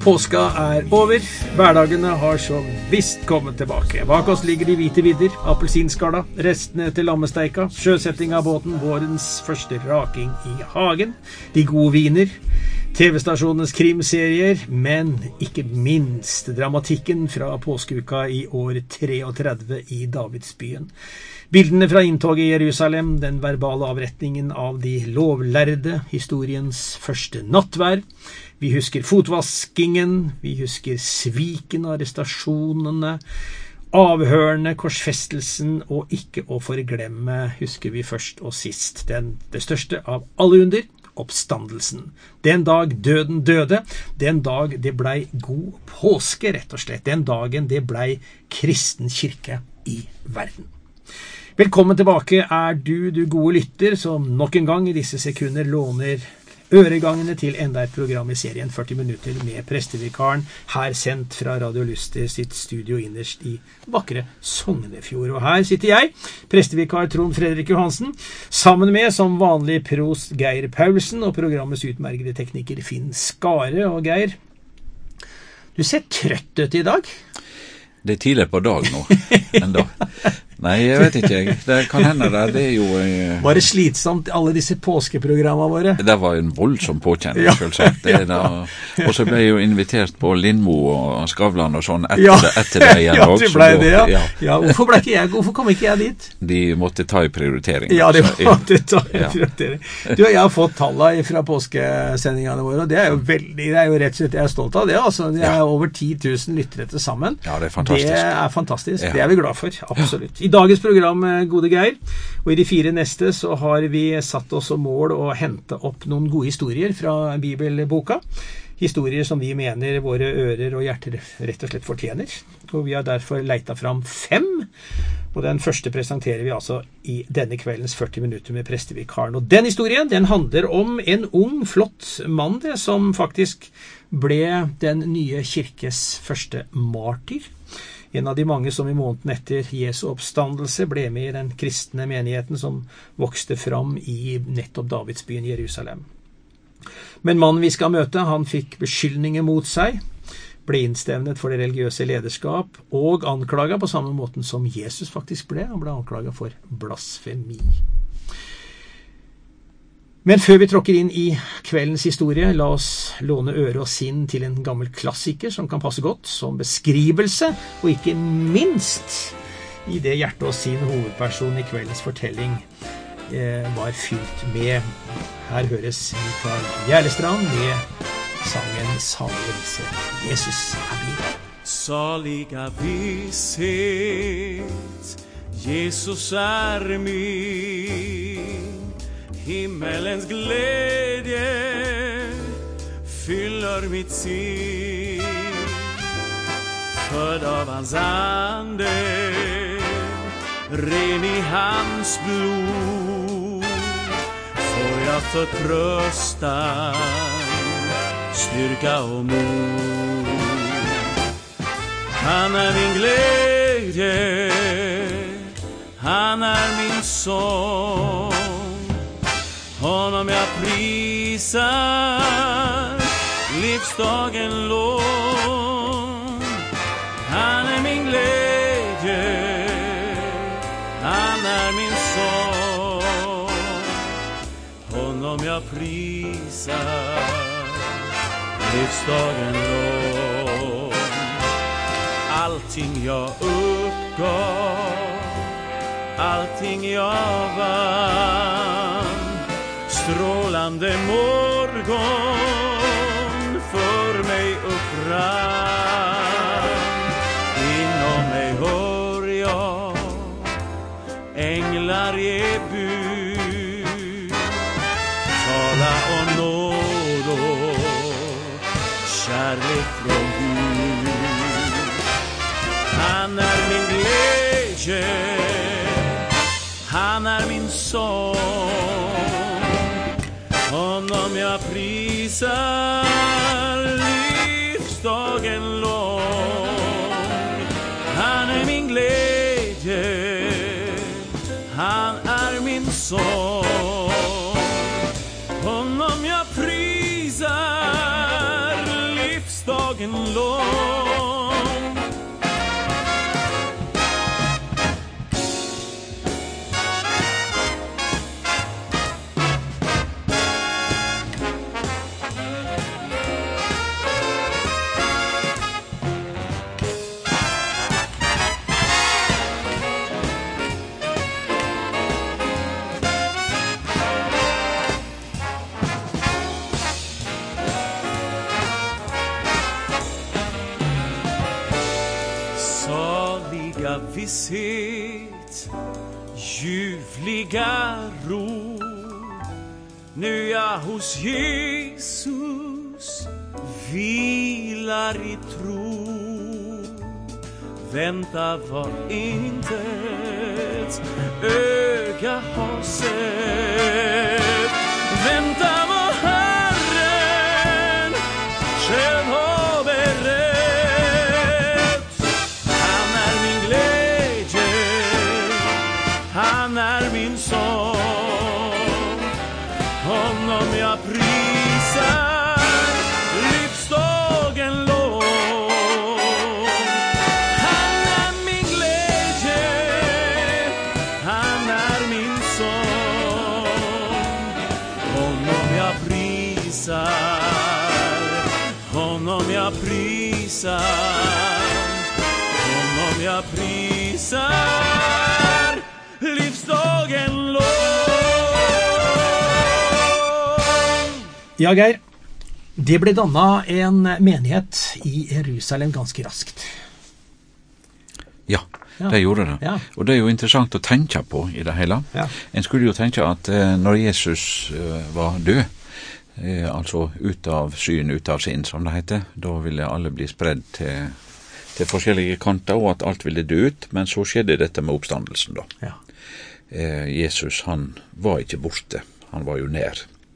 Påska over, hverdagene har så visst kommet tilbake. Bak oss ligger de hvite vidder, appelsinskala, restene til lammesteika, sjøsetting av båten, vårens første raking i hagen, de gode viner, TV-stasjonens krimserier, men ikke minst dramatikken fra påskeuka i år 33 i Davidsbyen. Bildene fra inntoget i Jerusalem, den verbale avretningen av de lovlærde, historiens første nattvær. Vi husker fotvaskingen, vi husker sviken, arrestasjonene, avhørene, korsfestelsen, og ikke å forglemme, husker vi først og sist, det største av alle under, oppstandelsen. Den dag døden døde, den dag det blei god påske, rett og slett. Den dagen det blei kristen kirke i verden. Velkommen tilbake du gode lytter, som nok en gang i disse sekunder låner øregangene til enda et program i serien 40 minutter med prestevikaren, her sendt fra Radio Luster sitt studio innerst i vakre Sognefjord. Og her sitter jeg, prestevikar Trond Fredrik Johansen, sammen med som vanlig prost Geir Paulsen og programmets utmerkede tekniker Finn Skare. Og Geir, du ser trøtt ut i dag. Det tidlig på dag nå, enda. Nei, jeg vet ikke. Det kan hende det jo... Var det slitsomt, alle disse påskeprogrammene våre? Det var en voldsom påkjenning, selvsagt. Og så ble jeg jo invitert på Lindmo og Skavlan og sånn etter det igjen. Ja, du ble det, ja. Hvorfor kom ikke jeg dit? De måtte ta i prioritering. Ja, de måtte ta i prioritering. Du og jeg har fått tallene fra påskesendingene våre, og det er jo rett og slett, jeg er stolt av det, altså. Det er over 10 000 lyttere til sammen. Ja, det er fantastisk. Det er fantastisk, det er vi glad for, absolutt. I dagens program, gode Geir, og i de 4 neste så har vi satt oss som mål å hente opp noen gode historier fra bibelboka. Historier som vi mener våre ører og hjerter rett og slett fortjener. Og vi har derfor leita fram 5, og den første presenterer vi altså i denne kveldens 40 minutter med prestevikaren. Og den historien, den handler om en ung, flott mann som faktisk ble den nye kirkes første martyr. En av de mange som i måneden etter Jesu oppstandelse ble med i den kristne menigheten som vokste fram i nettopp Davidsbyen Jerusalem. Men mannen vi skal møte, han fikk beskyldninger mot seg, ble innstevnet for det religiøse lederskap og anklaget på samme måten som Jesus faktisk ble. Han ble anklaget for blasfemi. Men før vi tråkker inn i kveldens historie, la oss låne øre og sinn til en gammel klassiker som kan passe godt som beskrivelse, og ikke minst i det hjerte og sinn hovedpersonen i kveldens fortelling var fylt med. Her høres Mikael Gjerlestrand med sangen Salig er visshet, Jesus er min. Salig er visshet, Jesus er min. Himmelens glädje fyller mitt sinn. Född av hans ande, ren i hans blod, får jag förtröstan, styrka och mod. Han är min glädje, han är min sång. Honom jag prisar livsdagen lång. Han är min glädje, han är min sång. Honom jag prisar livsdagen lång. Allting jag uppgav, allting jag vann, strålande morgon för mig upprann. Inom mig hör jag änglar ge bud, tala om nåd och kärlek från Gud. Han är min glädje, han är min sång. Honom jag prisar livsdagen lång. Han är min glädje, han är min sång. Honom jag prisar livsdagen livsdagen lång. Visshet, ljuvliga ro, nu jag hos Jesus vilar i tro. Vänta vad intet öga har sett, vänta vad Herren själv har berett. Han är min sång, honom jag prisar livsdagen lång. Han är min glädje, han är min sång, honom jag prisar, honom jag prisar, honom jag prisar livsdagen lång. Ja, Geir, det ble dannet en menighet i Jerusalem ganske raskt. Ja, det gjorde det. Ja. Og det er jo interessant å tenke på i det hele. Ja. En skulle jo tenke at når Jesus var død, altså ut av syn, ut av sinn, som det heter, da ville alle bli spredd til forskjellige kanter, og at alt ville dø ut, men så skjedde dette med oppstandelsen da. Ja. Jesus, han var ikke borte, han var jo nær.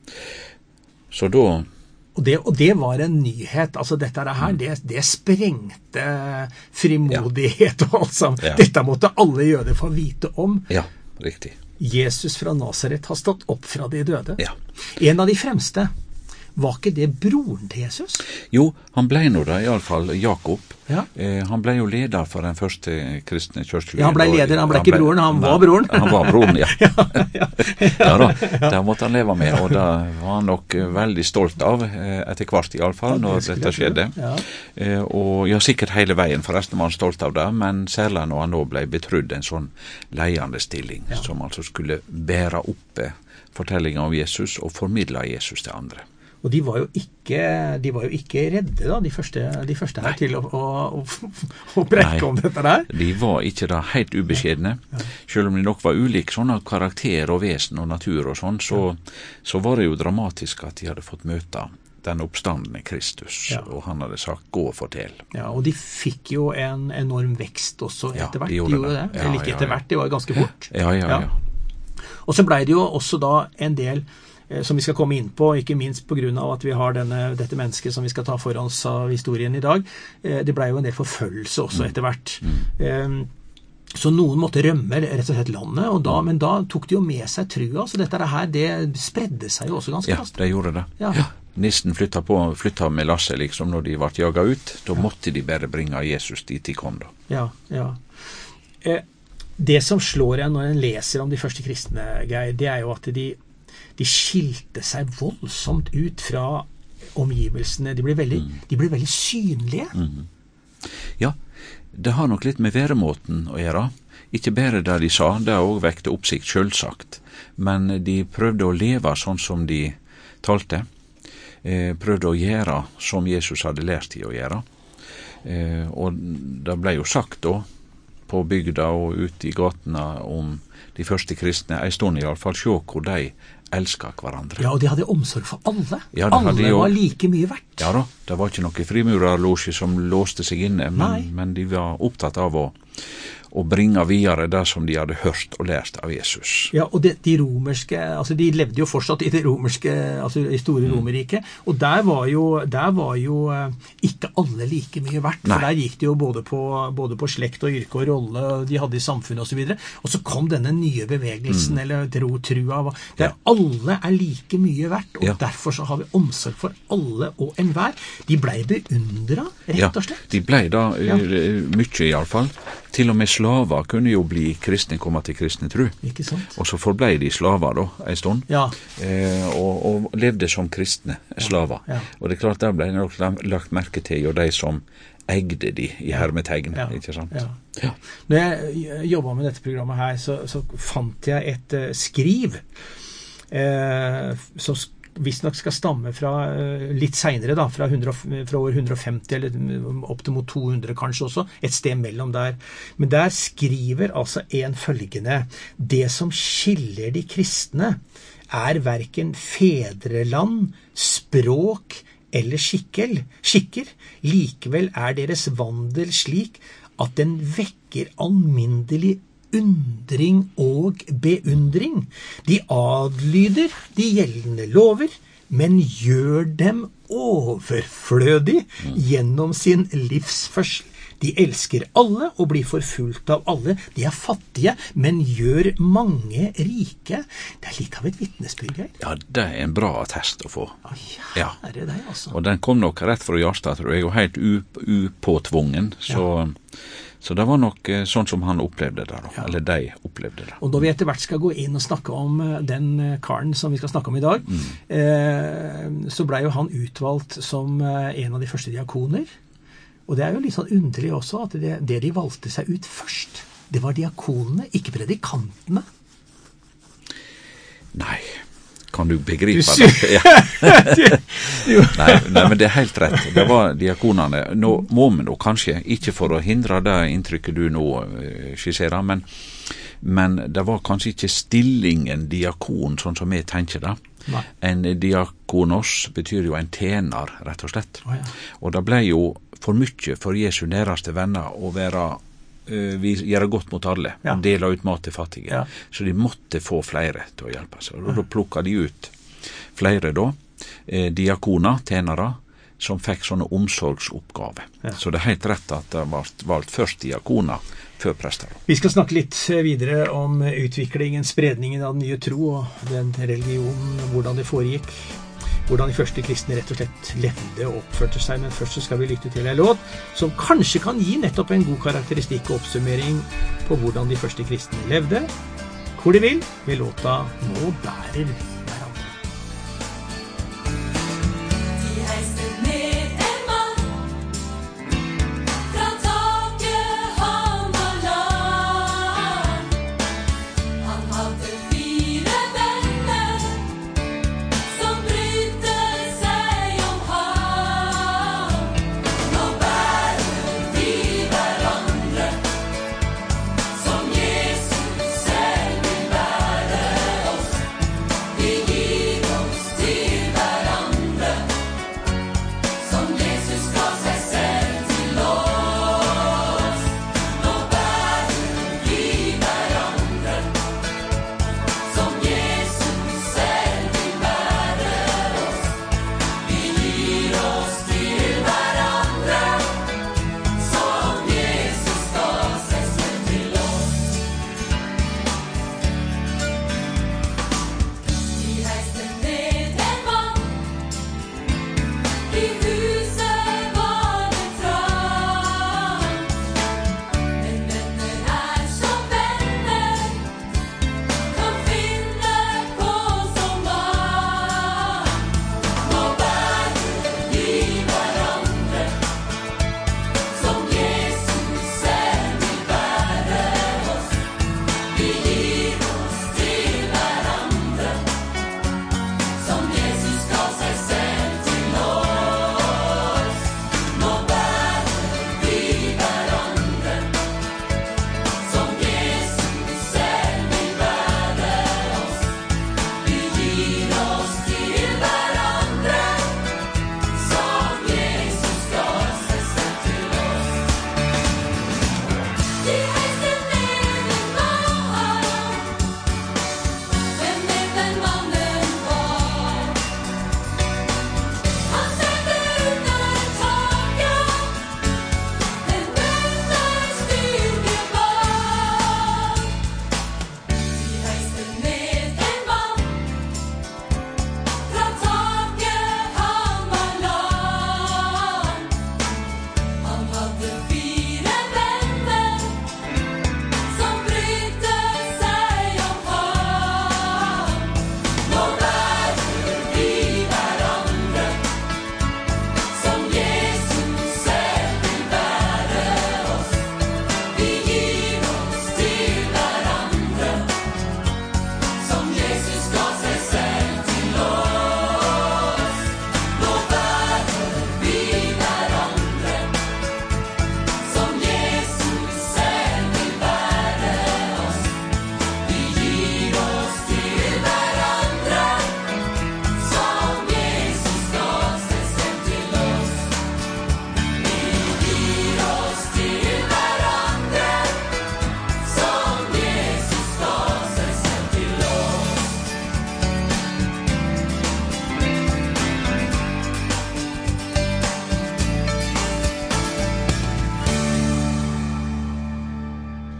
Så da... Og det var en nyhet, altså dette her, det sprengte frimodighet og alt sammen. Ja. Dette måtte alle jøder få vite om. Ja, riktig. Jesus fra Nazaret har stått opp fra de døde. Ja. En av de fremste, var ikke det broren til Jesus? Jo, han ble nå da, i alle fall Jakob. Ja. Han ble jo leder for den første kristne kirken. Ja, han ble leder, han ble ikke broren, han var broren. Han var broren, ja. Ja. Ja da, det måtte han leve med, og det var han nok veldig stolt av, etter hvert i alle fall, når dette skjedde. Ja. Og ja, sikkert hele veien, forresten var han stolt av det, men særlig når han nå ble betrudd en sånn leiende stilling, som altså skulle bære oppe fortellingen om Jesus og formidle Jesus til andre. Og de var jo ikke redde da, de første her til å prekke om dette der. De var ikke da helt ubeskjedne. Ja. Selv om de nok var ulike sånne karakter og vesen og natur og sånn, så var det jo dramatisk at de hadde fått møte den oppstandende Kristus, og han hadde sagt, gå og fortell. Ja, og de fikk jo en enorm vekst også etter hvert. De gjorde det. Eller ikke etter hvert, det var ganske fort. Ja. Og så ble det jo også da en del som vi skal komme inn på, ikke minst på grunn av at vi har dette mennesket som vi skal ta for oss av historien i dag. Det ble jo en del forfølgelse også etter hvert. Så noen måtte rømme rett og slett landet, men da tok de jo med seg trua, så dette her, det spredde seg jo også ganske raskt. Ja, det gjorde det. Ja. Nissen flytta med lasset liksom når de ble jaget ut. Da måtte de bare bringe Jesus dit de kom da. Ja. Det som slår en når en leser om de første kristne, Geir, det er jo at de skilte seg voldsomt ut fra omgivelsene. De ble veldig synlige. Ja, det har nok litt med væremåten å gjøre. Ikke bare det de sa, det har også vekket oppsikt selvsagt, men de prøvde å leve sånn som de talte. Prøvde å gjøre som Jesus hadde lært de å gjøre. Og det ble jo sagt da, på bygda og ute i gatene om de første kristne, en stund i alle fall, se hvor de elsker hverandre. Ja, og de hadde omsorg for alle. Ja, alle var like mye verdt. Ja da, det var ikke noe frimurerlosje som låste seg inne, men de var opptatt av å og bringe videre det som de hadde hørt og lært av Jesus. Ja, og de romerske, altså de levde jo fortsatt i det romerske, altså i store Romerriket, og der var jo ikke alle like mye verdt, for der gikk det jo både på slekt og yrke og rolle de hadde i samfunnet og så videre, og så kom denne nye bevegelsen, eller trua, der alle like mye verdt, og derfor så har vi omsorg for alle og enhver. De ble beundret, rett og slett. Ja, de ble da mye i alle fall. Til og med slaver kunne jo bli kristne, komme til kristne tro. Ikke sant? Og så forble de slaver da, en stund. Ja. Og levde som kristne slaver. Ja. Og det er klart, der ble nok lagt merke til jo de som eide de i hermetegn, ikke sant? Ja. Når jeg jobbet med dette programmet her, så fant jeg et skriv som visst nok skal stamme fra litt senere da, fra år 150 eller opp til mot 200 kanskje også, et sted mellom der. Men der skriver altså en følgende: det som skiller de kristne hverken fedreland, språk eller skikker, likevel deres vandel slik at den vekker alminnelig undring og beundring. De adlyder de gjeldende lover, men gjør dem overflødig gjennom sin livsførsel. De elsker alle og blir forfulgt av alle. De fattige, men gjør mange rike. Det litt av et vitnesbyrd her. Ja, det en bra attest å få. Ja, det deg altså. Og den kom nok rett fra hjertet, tror jeg, og helt upåtvungen, så det var nok sånn som han opplevde det, eller de opplevde det. Og når vi etter hvert skal gå inn og snakke om den karen som vi skal snakke om i dag, så ble jo han utvalgt som en av de første diakoner. Og det jo litt sånn underlig også, at det de valgte seg ut først, det var diakonene, ikke predikantene. Nei, kan du begripe det? Nei, men det helt rett. Det var diakonene. Nå må vi nå kanskje, ikke for å hindre det inntrykket du nå skisserer, men det var kanskje ikke stillingen diakon, sånn som vi tenker det. Nei. En diakonos betyr jo en tjener, rett og slett. Og det ble jo for mye for Jesu næreste venner å vi gjør godt mot alle, og deler ut mat til fattige. Så de måtte få flere til å hjelpe seg. Og da plukket de ut flere da, diakoner, tjenere, som fikk sånne omsorgsoppgaver. Så det helt rett at det var valgt først diakoner før prester. Vi skal snakke litt videre om utviklingen, spredningen av den nye tro og den religionen, hvordan det foregikk, hvordan de første kristne rett og slett levde og oppførte seg. Men først så skal vi lytte til en låt som kanskje kan gi nettopp en god karakteristikk og oppsummering på hvordan de første kristne levde. Hvor de vil, med låta «Nå bærer vi hverandre». Vi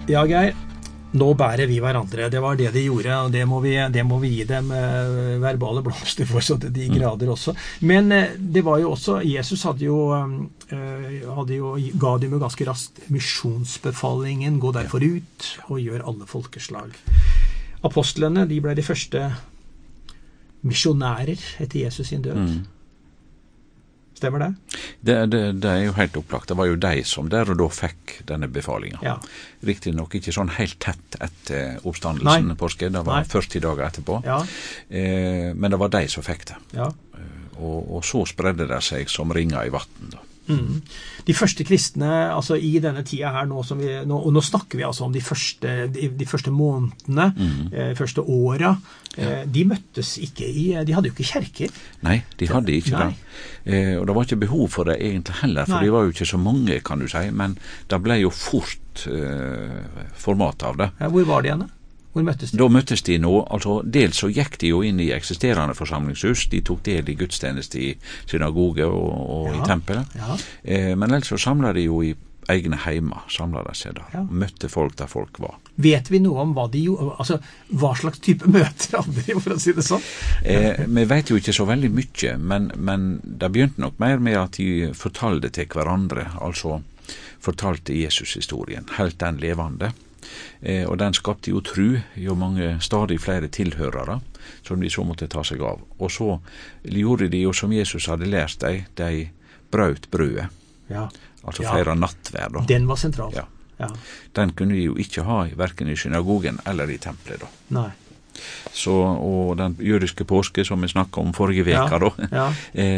Ja, Geir, nå bærer vi hverandre. Det var det de gjorde, og det må vi gi dem verbale blomster for, så til de grader også. Men det var jo også, Jesus ga dem jo ganske raskt misjonsbefalingen, gå derfor ut og gjør alle folkeslag. Apostlene, de ble de første misjonærer etter Jesus sin død. Stemmer det? Det jo helt opplagt. Det var jo de som der og da fikk denne befalingen. Ja. Riktig nok ikke sånn helt tett etter oppstandelsen påske, det var 40 dager etterpå. Ja. Men det var de som fikk det. Ja. Og så spredde det seg som ringer i vatten da. De første kristne, altså i denne tida her nå, og nå snakker vi altså om de første månedene, første åra, de møttes ikke de hadde jo ikke kjerker. Nei, de hadde ikke det. Og det var ikke behov for det egentlig heller, for de var jo ikke så mange, kan du si, men det ble jo fort format av det. Ja, hvor var de henne? Hvor møttes de? Da møttes de nå, altså dels så gikk de jo inn i eksisterende forsamlingshus, de tok del i gudstjeneste i synagoge og i tempelet, men ellers så samlet de jo i egne heimer, samlet de seg der, og møtte folk der folk var. Vet vi noe om hva de gjorde, altså hva slags type møter hadde de, for å si det sånn? Vi vet jo ikke så veldig mye, men det begynte nok mer med at de fortalte til hverandre, altså fortalte Jesus-historien, helt den levende. Og den skapte jo tru, jo stadig flere tilhørere som de så måtte ta seg av. Og så gjorde de jo som Jesus hadde lært dem, de brøt brødet. Ja. Altså flere nattverd. Den var sentral. Ja. Den kunne de jo ikke ha hverken i synagogen eller i tempelet da. Nei. Så, og den jødiske påske som vi snakket om forrige veka da,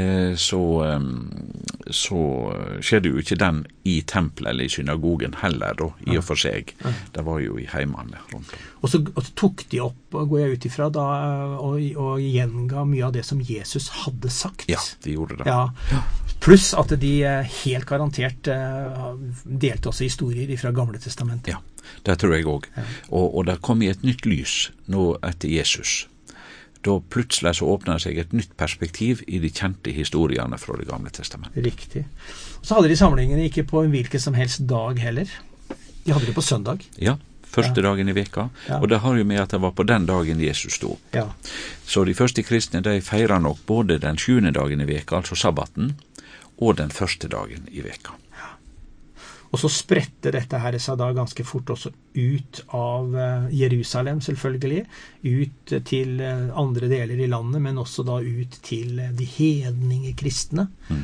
så skjedde jo ikke den i tempelet eller i synagogen heller da, i og for seg. Det var jo i heimene rundt om. Og så tok de opp, går jeg ut ifra da, og gjenga mye av det som Jesus hadde sagt. Ja, de gjorde det. Ja. Pluss at de helt garantert delte også historier fra Gamle Testamentet. Ja. Det tror jeg også. Ja. Og det kom i et nytt lys nå etter Jesus. Da plutselig så åpnet seg et nytt perspektiv i de kjente historiene fra det Gamle Testamentet. Riktig. Og så hadde de samlingene ikke på en hvilken som helst dag heller. De hadde det på søndag. Ja, første dagen i veka. Ja. Og det har jo med at det var på den dagen Jesus stod. Ja. Så de første kristne, de feirer nok både den 7. dagen i veka, altså sabbaten, og den første dagen i veka. Og så spredte dette her seg da ganske fort også ut av Jerusalem, selvfølgelig, ut til andre deler i landet, men også da ut til de hedninge kristne.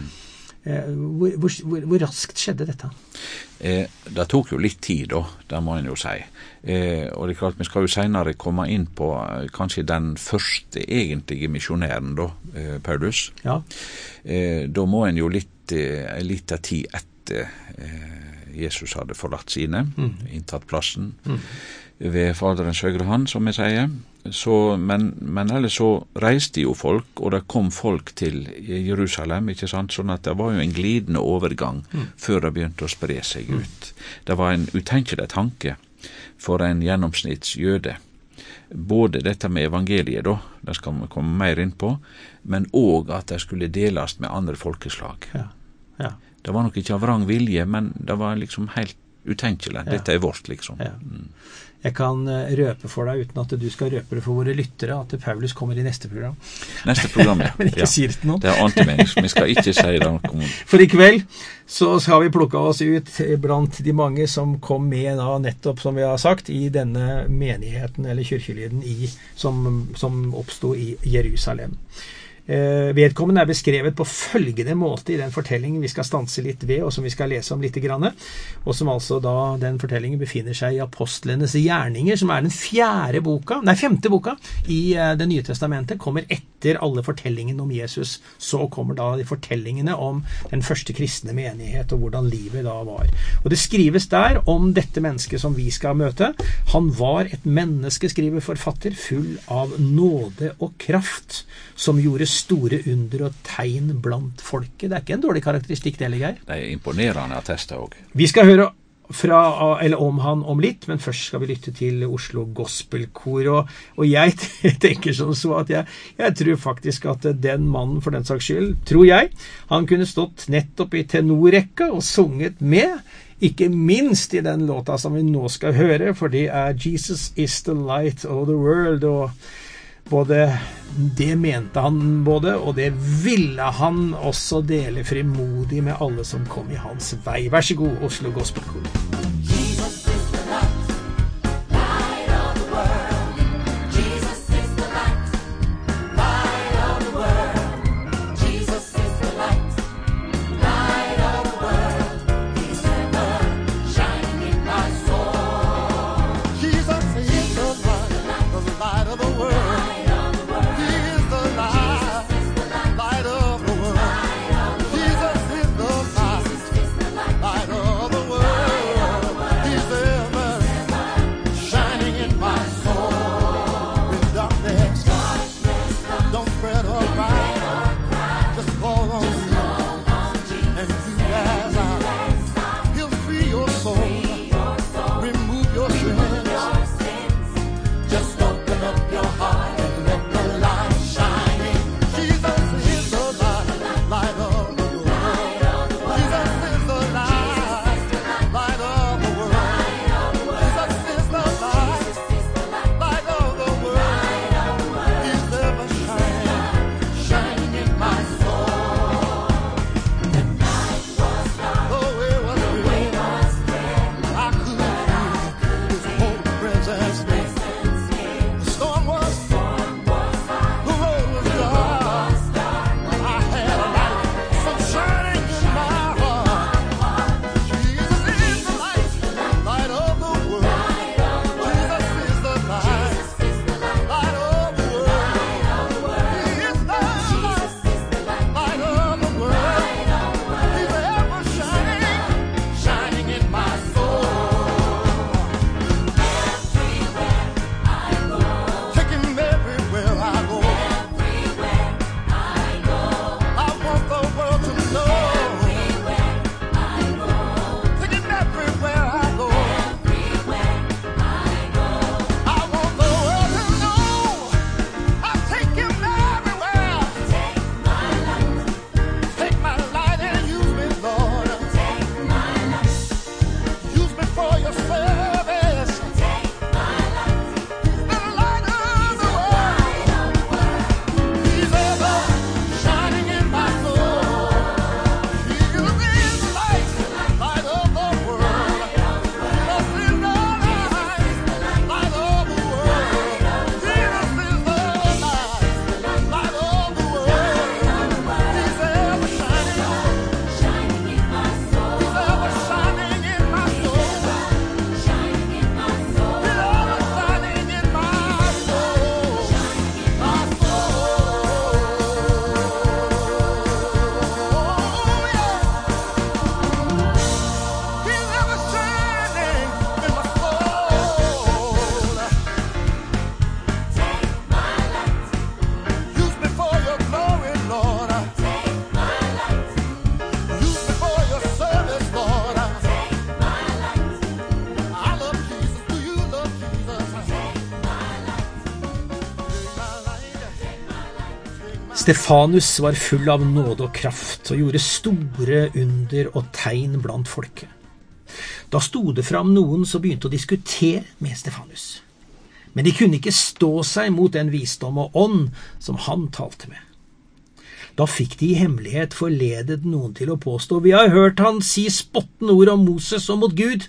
Hvor raskt skjedde dette? Det tok jo litt tid da, det må en jo si. Og det er klart, vi skal jo senere komme inn på kanskje den første egentlige misjonæren da, Paulus. Ja. Da må en jo litt av tid etter Jesus hadde forlatt sine, inntatt plassen ved Faderens høyre hånd, som jeg sier. Så, men ellers så reiste jo folk, og det kom folk til Jerusalem, ikke sant? Sånn at det var jo en glidende overgang før det begynte å spre seg ut. Det var en utenkelig tanke for en gjennomsnittsjøde. Både dette med evangeliet da, det skal vi komme mer inn på, men også at det skulle deles med andre folkeslag. Ja, ja. Det var nok ikke av vrang vilje, men det var liksom helt utenkelig. Dette er vårt, liksom. Ja. Jeg kan røpe for deg, uten at du skal røpe det for våre lyttere, at Paulus kommer i neste program. Neste program, ja. Men ikke si det til noen. Det antimennesk. Vi skal ikke si det noe om. For i kveld så skal vi plukke oss ut blant de mange som kom med da, nettopp som vi har sagt, i denne menigheten eller kirkelyden som oppstod i Jerusalem. Vedkommende er beskrevet på følgende måte i den fortellingen vi skal stanse litt ved, og som vi skal lese om litt grann, og som altså da den fortellingen befinner seg i Apostlenes gjerninger, som er den femte boka i det nye testamentet, kommer etter alle fortellingene om Jesus. Så kommer da de fortellingene om den første kristne menighet, og hvordan livet da var. Og det skrives der om dette mennesket som vi skal møte. Han var et menneske, skriver forfatter, full av nåde og kraft, som gjorde store under og tegn blant folket. Det er ikke en dårlig karakteristikk, det, Geir. Det er imponerende attester også. Vi skal høre om han om litt, men først skal vi lytte til Oslo Gospelkor, og jeg tenker sånn så at jeg tror faktisk at den mannen, for den saks skyld, tror jeg, han kunne stått nettopp i tenorrekka og sunget med, ikke minst i den låta som vi nå skal høre, for det Jesus is the light of the world, og både det mente han både, og det ville han også dele frimodig med alle som kom i hans vei. Vær så god, Oslo Gospelkor. Stefanus var full av nåde og kraft og gjorde store under og tegn blant folket. Da stod det fram noen som begynte å diskutere med Stefanus. Men de kunne ikke stå seg mot den visdom og ånd som han talte med. Da fikk de i hemmelighet forledet noen til å påstå: «Vi har hørt han si spottende ord om Moses og mot Gud.»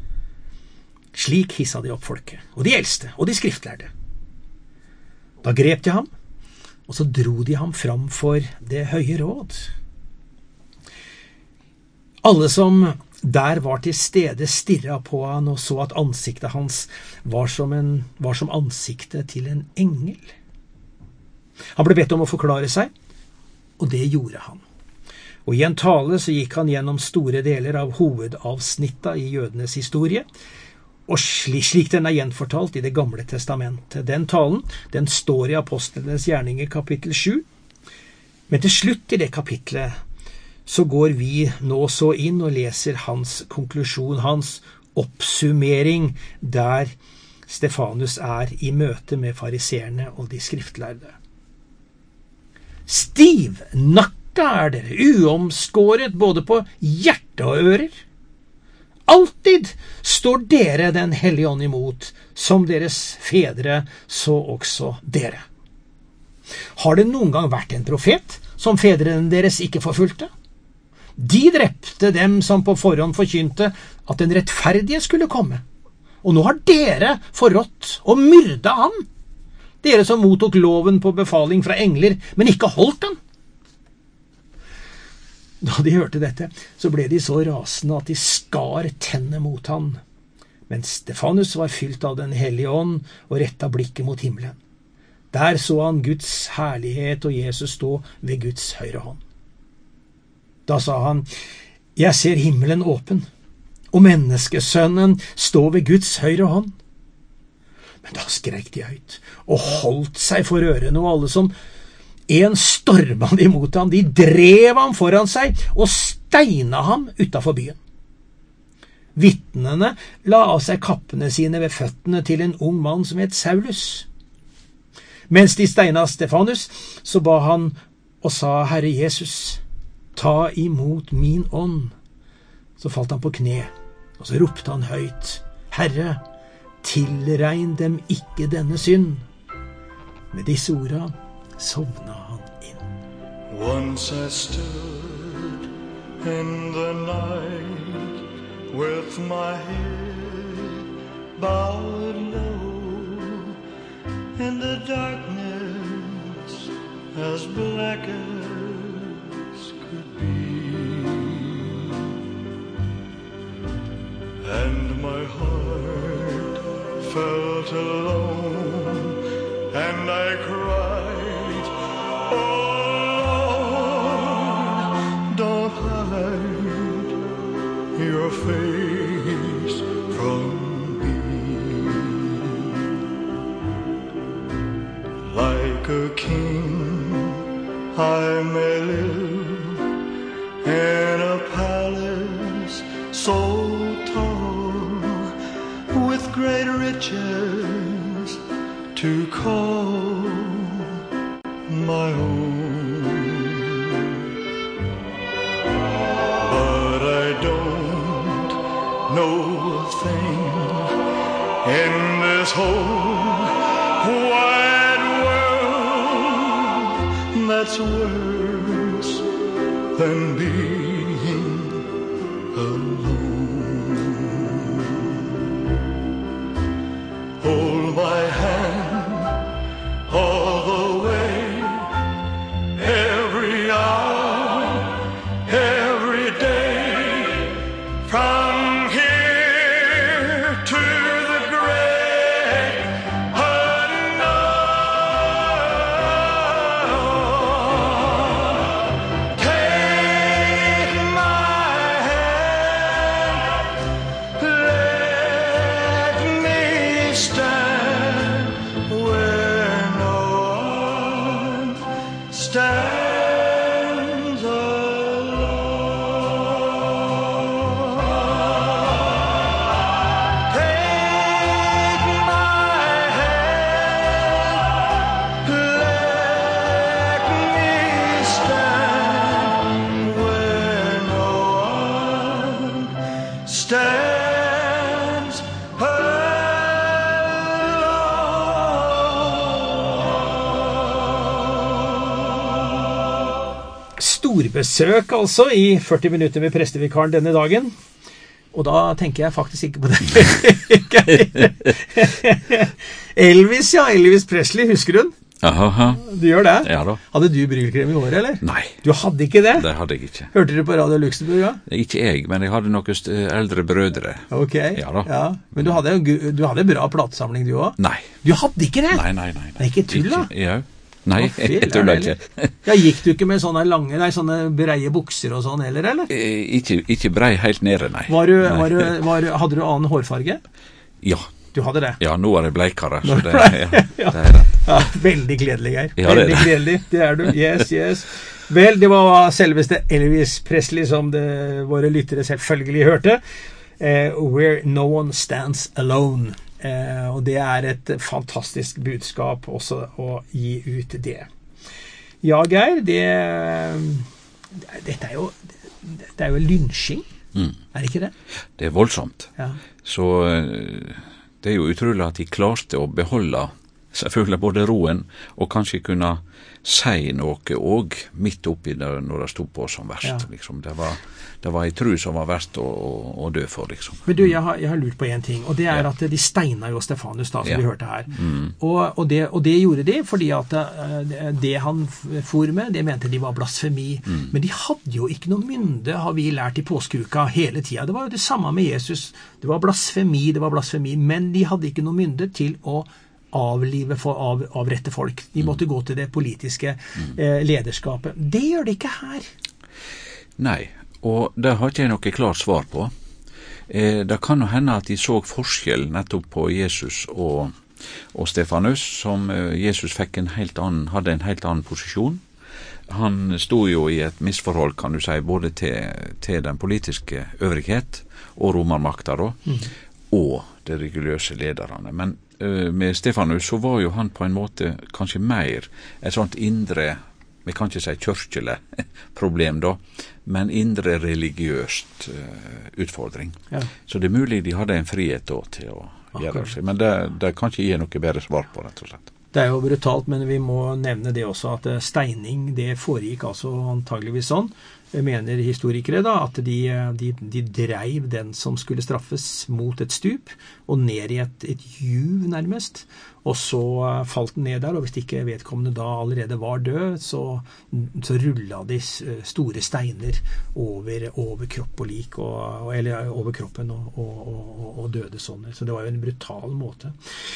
Slik hissa de opp folket, og de eldste og de skriftlærde. Da grep de ham, og så dro de ham fram for det høye råd. Alle som der var til stede stirret på han og så at ansiktet hans var som ansiktet til en engel. Han ble bedt om å forklare seg, og det gjorde han. Og i en tale så gikk han gjennom store deler av hovedavsnittet i jødenes historie, og slik den gjenfortalt i det gamle testamentet. Den talen, den står i Apostlenes gjerninger kapittel 7, men til slutt i det kapitlet så går vi nå så inn og leser hans konklusjon, hans oppsummering, der Stefanus i møte med fariseerne og de skriftlærde. Stivnakka dere, uomskåret både på hjerte og ører. Alltid står dere den hellige ånd imot, som deres fedre, så også dere. Har det noen gang vært en profet som fedrene deres ikke forfulgte? De drepte dem som på forhånd forkynte at den rettferdige skulle komme. Og nå har dere forrådt og myrda ham. Dere som mottok loven på befaling fra engler, men ikke holdt den. Da de hørte dette, så ble de så rasende at de skar tennene mot han. Men Stefanus var fylt av den hellige ånd og rettet blikket mot himmelen. Der så han Guds herlighet og Jesus stå ved Guds høyre hånd. Da sa han, jeg ser himmelen åpen, og menneskesønnen står ved Guds høyre hånd. Men da skrek de høyt, og holdt seg for ørene, og alle som en stormet imot ham, de drev ham foran seg, og steina ham utenfor byen. Vitnene la av seg kappene sine ved føttene til en ung mann som het Saulus. Mens de steina Stefanus, så ba han og sa, Herre Jesus, ta imot min ånd. Så falt han på kne, og så ropte han høyt, Herre, tilregn dem ikke denne synd. Med disse orda sovna han inn. Once I stood in the night with my head bowed low in the darkness as black as could be, and my heart felt alone, and I cried, oh Lord, don't hide your face from me. Like a king I may live in a palace so tall, with great riches to call my own. But I don't know a thing in this whole wide world that's worse than being alone. Hold my hand all the way, every hour, every day, from here to the great unknown. Take my hand, let me stand where no one stands alone. Take my hand, let me stand where no one stands alone. Storbesøk altså i 40 minutter med prestevikaren denne dagen. Og da tenker jeg faktisk ikke på det. Elvis, ja. Elvis Presley, husker du den? Aha, Du gjør det? ja da. Hadde du brylkrem i håret, eller? Nei, Du hadde ikke det? det hadde jeg ikke. Hørte du på Radio Luxembourg, ja? Ikke jeg, men jeg hadde noen eldre brødre. Ok. Ja da. Ja. Men du hadde bra platesamling, du også? Nei, Du hadde ikke det? nei. Det er ikke tull, da? Ja. Nei, Å, fy, jeg tuller det er ikke. Ja, gikk du ikke med sånne sånne breie bukser og sånn heller, eller? Ikke brei helt nede, nei. Hadde du annen hårfarge? Ja, Du hadde det? ja, nå er det bleikere, så det, Ja. ja, det er det. Ja, veldig gledelig, Geir. Ja, det er Veldig det. gledelig, det er du. Yes, yes. Vel, det var selveste Elvis Presley som våre lyttere selvfølgelig hørte. Where no one stands alone. Og det et fantastisk budskap også å gi ut det. Ja, Geir, dette det jo lynsjing. Det ikke det? Det voldsomt. Ja. Så det jo utrolig at de klarte å beholde selvfølgelig både roen og kanskje kunne si noe og midt oppi det når det stod på som verst. Ja. Liksom. Det var en tru som var verst å dø for. Liksom. Men du, jeg har lurt på en ting, og det at de steina jo Stefanus da, som vi hørte her. Og det gjorde de fordi at det han for med, det mente de var blasfemi. Men de hadde jo ikke noe mynde, har vi lært i påskeuka hele tida. Det var jo det samme med Jesus. Det var blasfemi, men de hadde ikke noe mynde til å avrette folk. De måtte gå til det politiske lederskapet. Det gjør de ikke her. Nei, og det har ikke jeg noe klart svar på. Det kan jo hende at de så forskjell nettopp på Jesus og Stefanus, som Jesus hadde en helt annen posisjon. Han stod jo i et misforhold, kan du si, både til den politiske øvrighet og romermakta da, og de religiøse lederne. Men med Stefanus så var jo han på en måte kanskje mer et sånt indre, vi kan ikke si kjørkjelig problem da, men indre religiøst utfordring. Ja. Så det mulig de hadde en frihet da til å gjøre det. Men det kan ikke gi noe bedre svar på, rett og slett. Det jo brutalt, men vi må nevne det også, at steining, det foregikk altså antageligvis sånn. Jeg mener historikere da, at de dreiv den som skulle straffes mot et stup, og ned i et juv nærmest, og så falt den ned der, og hvis ikke vedkommende da allerede var død, så rullet de store steiner over kropp og lik, eller over kroppen og døde sånn. Så det var jo en brutal måte.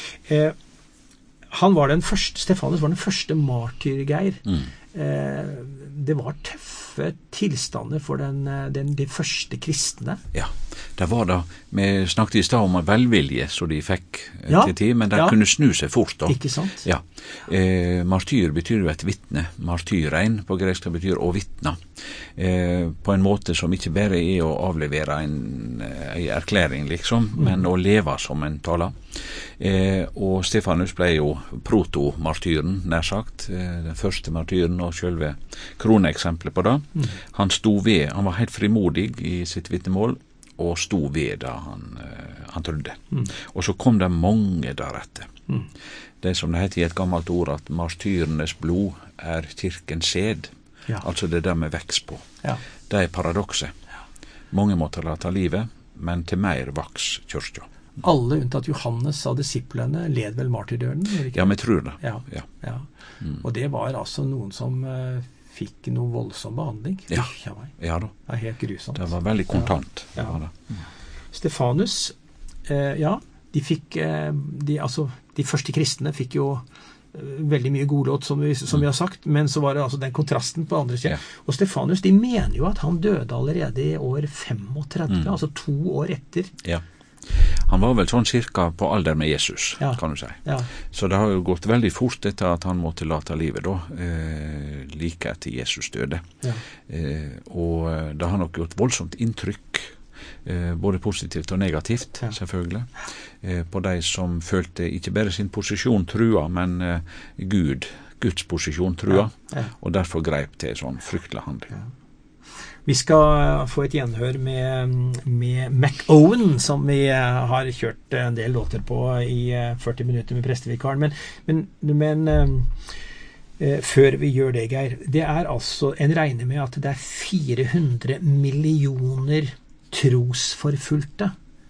Stefanus var den første martyr, Geir. Det var tøffe tilstander for de første kristne. Ja, det var da. Vi snakket i stad om velvilje, så de fikk til tid, men de kunne snu seg fort da. Ikke sant? Ja. Martyr betyr jo et vittne. Martyrein på gresk betyr å vittne. På en måte som ikke bare å avlevere en erklæring, liksom, men å leve som en taler. Og Stefanus ble jo proto-martyren, nær sagt, den første martyren og selve kroneeksempelet på det. Han var helt frimodig i sitt vitnemål, og stod ved det han trodde. Og så kom det mange deretter. Det som det heter i et gammelt ord, at martyrenes blod kirkens sæd. Ja. Altså det der med vekst på. Ja. Det paradokset. Mange måtte ta livet, men til mer vaks kyrkja. Alle unntatt Johannes av disiplene led vel martyrdøden? Ja, vi tror det. Ja. Og det var altså noen som fikk noe voldsom behandling. Ja da. Det helt grusomt. Det var veldig kontant. Ja. Stefanus, de fikk, de første kristne fikk jo veldig mye godlåt, som vi har sagt, men så var det altså den kontrasten på andre siden. Ja. Og Stefanus, de mener jo at han døde allerede i år 35, altså 2 år etter. Ja. Han var vel sånn cirka på alder med Jesus, kan du si. Ja. Så det har jo gått veldig fort etter at han måtte late livet da, like etter Jesus døde. Ja. Og det har nok gjort voldsomt inntrykk, både positivt og negativt, selvfølgelig, på de som følte ikke bare sin posisjon trua, men Guds posisjon trua, og derfor greip til sånn fryktelig handling. Ja. Vi skal få et gjenhør med McOwen, som vi har kjørt en del låter på i 40 minutter med prestevikaren. Men før vi gjør det, Geir, det altså en regner med at det 400 millioner trosforfulgte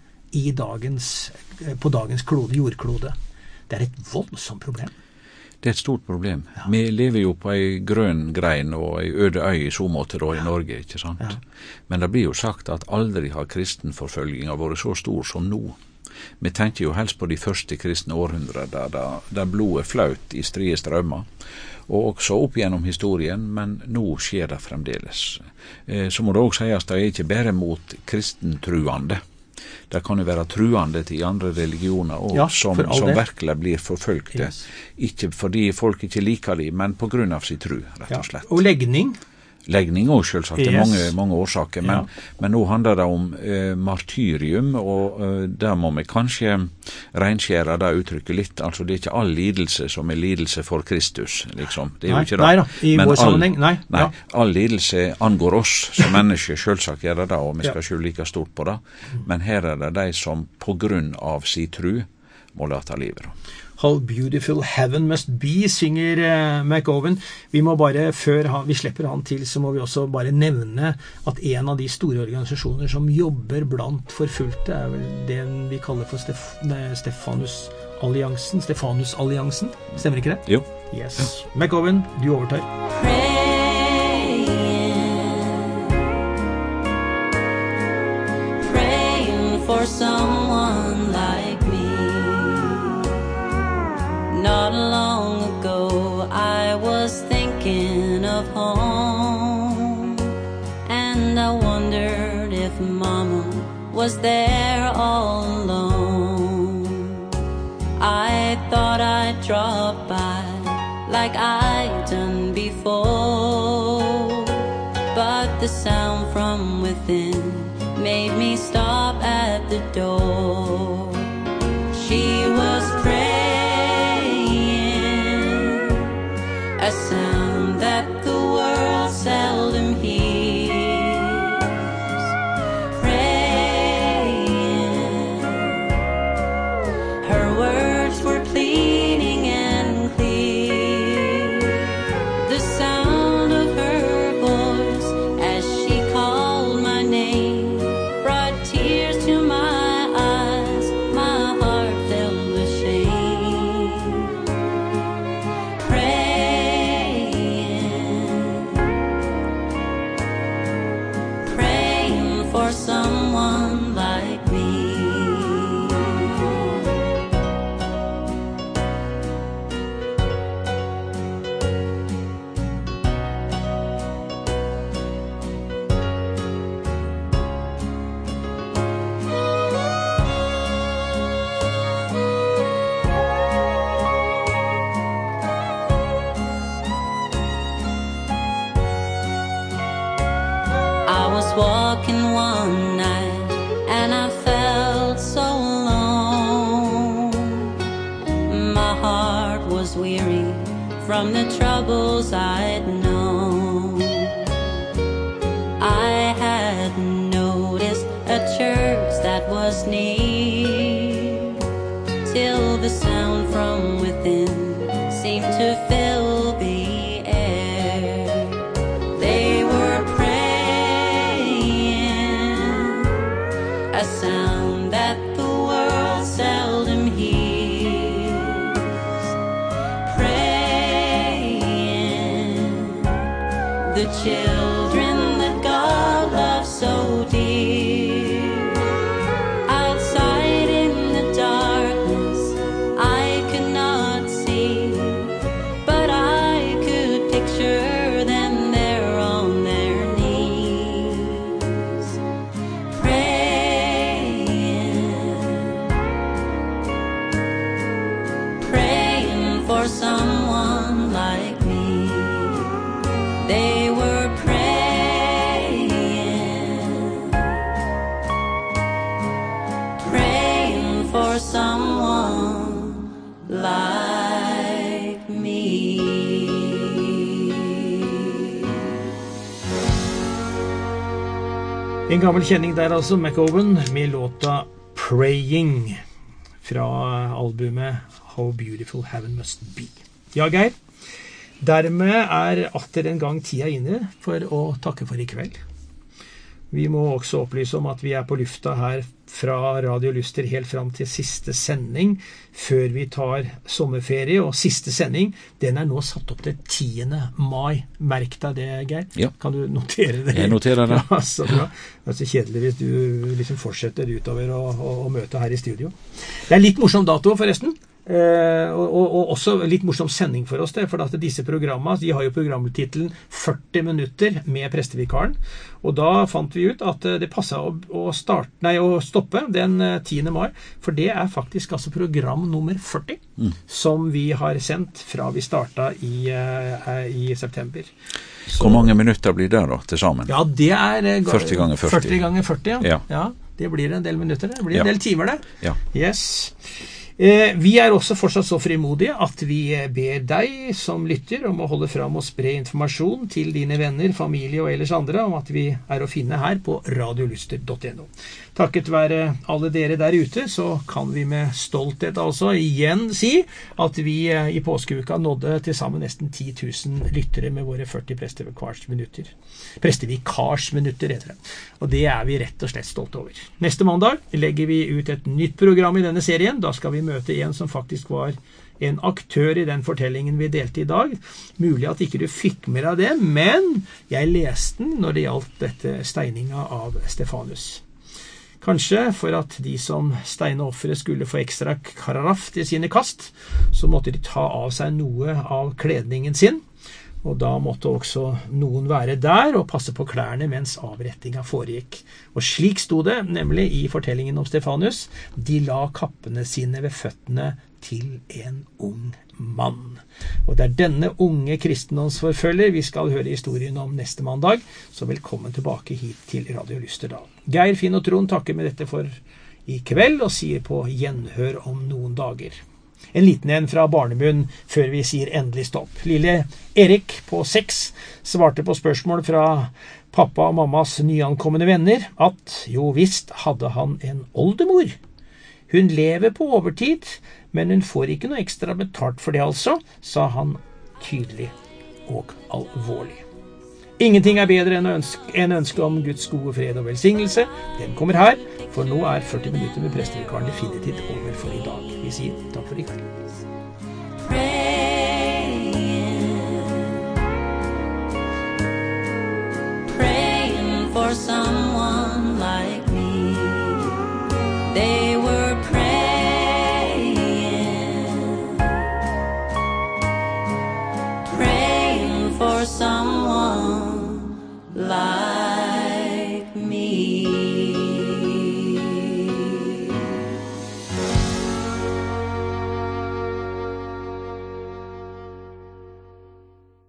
på dagens jordklode. Det et voldsomt problem. Det et stort problem. Ja. Vi lever jo på ei grønn grein og ei øde øy i så måte da i Norge, ikke sant? Ja. Men det blir jo sagt at aldri har kristenforfølginga vært så stor som nå. Vi tenker jo helst på de første kristne århundre, der blodet flaut i strie strømmer, og også opp gjennom historien, men nå skjer det fremdeles. Så må det også sies, det ikke bare mot kristentruande. Det kan jo være truende til andre religioner også, som virkelig blir forfølgte. Yes. Ikke fordi folk ikke liker dem, men på grunn av sin tru, rett og slett. Og legning. legning også, selvsagt. Det er Yes. mange årsaker, men nå handler det om martyrium, og der må vi kanskje renskjære det uttrykket litt. Altså, det er ikke all lidelse som er lidelse for Kristus, liksom. Det er jo ikke det. Nei da, i Men vår sammenheng, nei. Ja. all lidelse angår oss som mennesker, selvsagt gjør det, og vi skal ikke like stort på det. Men her er det de som på grunn av sin tru må late livet. Da. How beautiful heaven must be, synger McGowan. Vi må bare, før vi slipper han til, så må vi også bare nevne at en av de store organisasjoner som jobber blant forfulgte, er vel det vi kaller for Stefanusalliansen. Stefanusalliansen, stemmer ikke det? Jo. Yes. McGowan, du overtar. Praying for someone like me. Not long ago I was thinking of home, and I wondered if Mama was there all alone. I thought I'd drop by like I'd done before, but the sound from within made me stop at the door. She was praying, a sound that the world seldom hears. Praying, her words were pleading and clear. The sound of her voice as she called my name brought tears to my eyes. My heart filled with shame. Praying for someone like me. I was walking one night and I felt so alone. My heart was weary from the troubles I'd known. I had noticed a church that was near, till the sound from within seemed to fill the air. They were a sound that the world seldom hears. Praying, the children that God loves so dear. Outside in the darkness I could not see, but I could picture them there on their knees. Praying for someone like me. They were praying for someone like me. En gammel kjenning der altså, McGowan, med låta Praying fra albumet How Beautiful Heaven Must Be. Ja, Geir, dermed er atter en gang tida inne for å takke for i kveld. Vi må også opplyse om at vi er på lufta her fra Radio Luster helt fram til siste sending, før vi tar sommerferie, og siste sending, den er nå satt opp til 10. mai. Merk deg det, Geir. Ja. Kan du notere det? Jeg noterer det. Ja, så bra. Det er så kjedelig hvis du liksom fortsetter utover og møte her i studio. Det er litt morsom dato, forresten. Og også litt morsom sending for oss det, for at disse programmene, de har jo programtitelen 40 minutter med prestevikaren, og da fant vi ut at det passet å stoppe den 10. mai, for det er faktisk altså program nummer 40, som vi har sendt fra vi startet i september. Hvor mange minutter blir det da, til sammen? Ja, det er 40 ganger 40. 40 ganger 40, ja. Ja. Ja, det blir en del minutter, det blir en Ja. del timer det. Ja. Yes. Vi er også fortsatt så frimodige at vi ber deg som lytter om å holde fram og spre informasjon til dine venner, familie og ellers andre om at vi er å finne her på radiolyster.no. Takket være alle dere der ute, så kan vi med stolthet altså igjen si at vi i påskeuka nådde til sammen nesten 10 000 lyttere med våre 40 prestevikarsminutter. Prestevikarsminutter heter det. Og det er vi rett og slett stolte over. Neste mandag legger vi ut et nytt program i denne serien. Da skal vi møte en som faktisk var en aktør i den fortellingen vi delte i dag. Mulig at ikke du fikk med deg det, men jeg leste den når det gjaldt dette steininga av Stefanus. Kanskje for at de som steineoffere skulle få ekstra kraft i sine kast, så måtte de ta av seg noe av kledningen sin, og da måtte også noen være der og passe på klærne mens avrettinga foregikk. Og slik sto det nemlig i fortellingen om Stefanus: de la kappene sine ved føttene til en ung mann. Og det er denne unge kristendomsforfølger vi skal høre historien om neste mandag, så velkommen tilbake hit til Radio Lysterdal. Geir, Finn og Trond takker med dette for i kveld og sier på gjenhør om noen dager. En liten en fra barnemunn før vi sier endelig stopp. Lille Erik på 6 svarte på spørsmål fra pappa og mammas nyankomne venner at jo visst hadde han en oldemor. Hun lever på overtid, men hun får ikke noe ekstra betalt for det altså, sa han tydelig og alvorlig. Ingenting er bedre enn ønske om Guds gode fred og velsignelse. Den kommer her, for nå er 40 minutter med prestevikaren definitivt over for i dag. Vi sier takk for i kveld. Praying for someone like me. They